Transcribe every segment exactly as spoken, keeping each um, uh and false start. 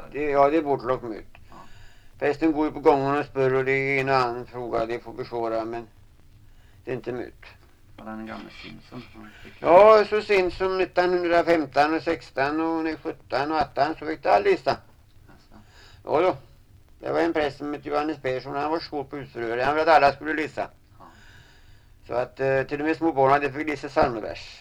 Det, ja, det är bortlagt myt. Ja. Prästen går ju på gången och spör och det är en annan fråga, det får besvara, men det är inte myt. Var den gamla Simpson? Ja, så sent som nittonhundrafemton och sexton och sjutton och arton så fick det all lista. Alltså. Ja då. Det var en präst som hette Johannes Persson, han var svår på husförhör. Han ville att alla skulle lista. Ja. Så att eh, till och med små barn hade fick lista psalmvers.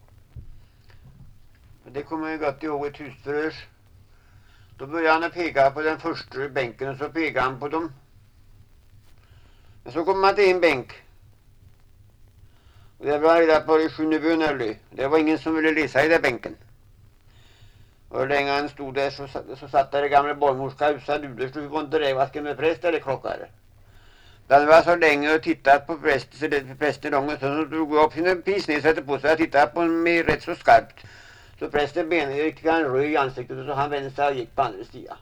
Och det kommer jag gott ihåg ett husförhör. Då började han att peka på den första bänken och så pekade han på dem. Men så kom man till en bänk. Och det var reda på det sjunde bönörly. Det var ingen som ville läsa i den bänken. Och hur länge han stod där så, så satt där det gamla barnmorska husad ute. Så vi var inte det, vad ska med präst eller klockare. Den var så länge och tittat på prästen, så det prästen långt så drog jag upp sina pisnäsätter på sig. Jag tittade på honom med rätt så skarpt. Så prästen benade riktigt han röj i ansiktet och så han vände sig och gick på andra stiga.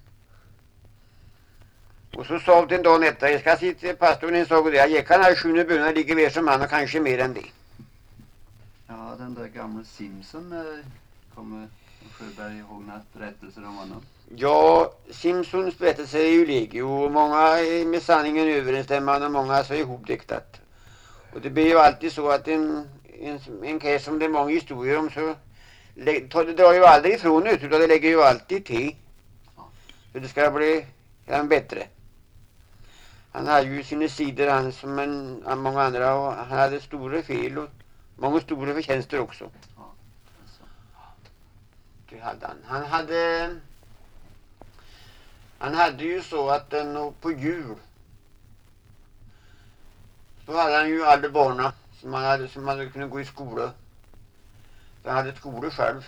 Och så sa till en dag nätta, jag ska sitta till pastorn en sak och det. Jag gick han här sjunde bönen ligger mer som han och kanske mer än det. Ja, den där gamla Simpson eh, kommer Sjöberg ihåg några berättelser om honom. Ja, Simpsons berättelse är ju legio och många är med sanningen överensstämmande och många så är ihopdiktat. Och det blir ju alltid så att en, en, en käs som det är många historier om så det drar ju aldrig ifrån ut utan det lägger ju alltid till. Så det ska bli än bättre. Han hade ju sina sidor han som en, en många andra och han hade stora fel och många stora förtjänster också. Ja, alltså. Det hade han. Han hade han hade ju så att den på jul så hade han ju alla barna som han hade som hade kunnat gå i skola. Han hade ett skola själv.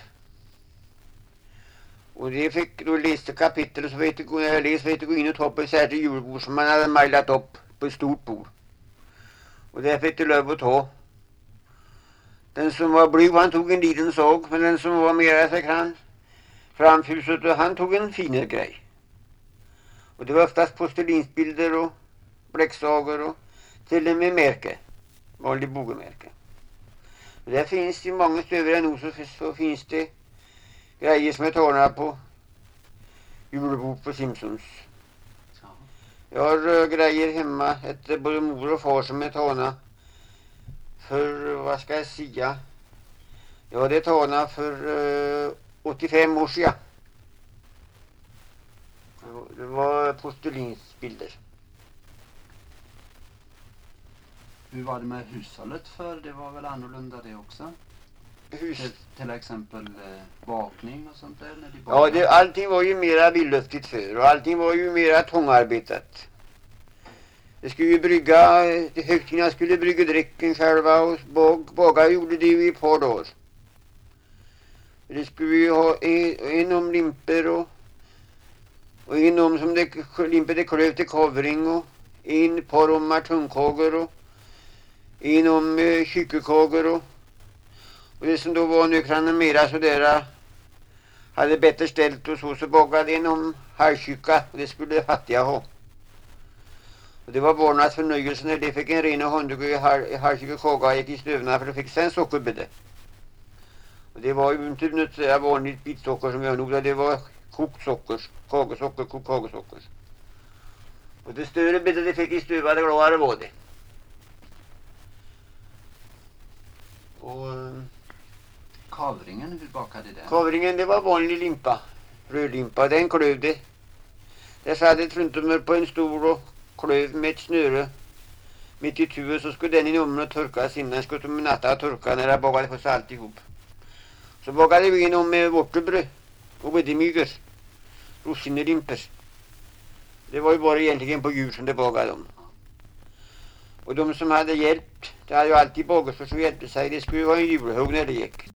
Och det fick då läste kapitel så vet du gå jag läste vet du gå in och ta på ett särskilt julbord som man hade mejlat upp på ett stort bord. Och det fick du lov att ta. Den som var blyg han tog en liten såg men den som var mera så kan framfuset och han tog en finare grej. Och det var oftast porslinsbilder och bläcksagor och till och med märke. Vanlig bogemärke. Och där finns ju många stöver nog så, så finns det grejer som är tagna på julbord på Simpsons. Ja. Jag har uh, grejer hemma, ett både mor och far som är tagna för, vad ska jag säga? Ja, det är tagna för uh, åttiofem år sedan. Det var porslinsbilder. Hur var det med hushållet för? Det var väl annorlunda det också? Hus. Till, till exempel eh, bakning och sånt där? När de Ja, det, allting var ju mera villuftigt för och allting var ju mera tångarbetat. Det skulle ju brygga, högtiderna skulle brygga drycken själva och bag, baga gjorde det ju i ett par dagar. Det skulle ju ha en, en om limper och, och en om som det limper det klöv till kavring och en par om martunkagor och en om eh, kyrkokagor och Och det som då var nökrarna mera sådär hade bättre ställt och så så bagade en om halvkycka och det skulle fattiga ha. Och det var barnens förnöjelse när de fick en ren och hondig i halvkycka kaga gick i stövna för de fick sen sockerbädde. Och det var ju inte något sådär vanligt bitsocker som jag nog det var kokt socker, kagesocker, kokt kagesocker. Och det större bädde de fick i stövade gladare var det. Och kavringen, hur bakade den? Kavringen det var vanlig limpa, rödlimpa, den klövde. Där satt ett fruntummer på en stor och klöv med ett snöre mitt i tuet så skulle den i numren torkas innan skulle de natta torka när jag bakade på sig alltihop. Så bakade vi in om med vårtebröd och vedemyger, rossinelimper. Det var ju bara egentligen på djur som det bakade om. Och de som hade hjälpt, det hade ju alltid bagat för så hjälpte sig, det skulle ju vara en julhugg när det gick.